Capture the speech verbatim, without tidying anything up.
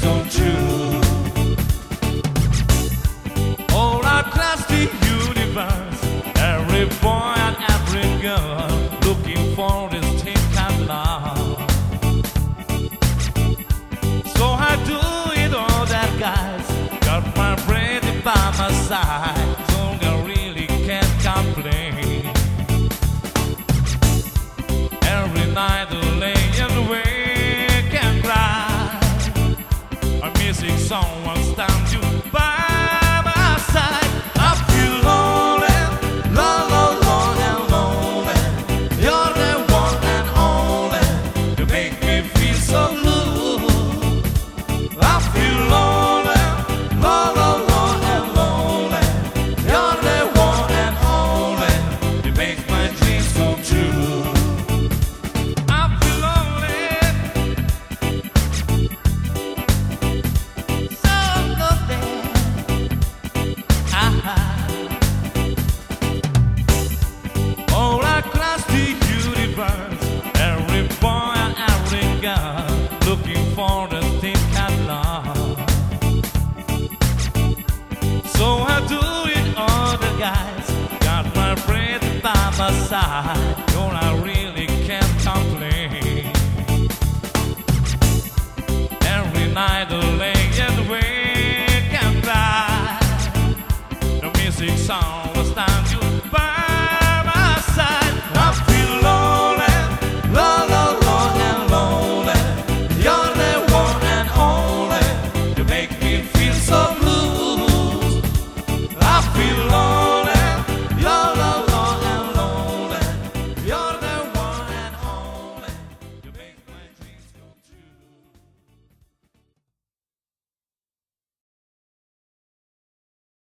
so true. All across the universe, every boy and every girl looking for this thing called love. So I do it all that, guys. Got my friend by my side, so I really can't complain. Every night I lay awake and cry. A music someone stands you by my side. I feel lonely, lonely, lonely, lonely. You're the one and only. You make me feel so blue. I feel lonely, lonely, lonely, lonely. You're the one and only. You make my dreams so true. I feel lonely, so lonely. Ah-ha. All across the universe, every boy and every girl looking for the thing called love. So I do it all the guys. Got my friend by my side. No, I really can't complain. Every night I lay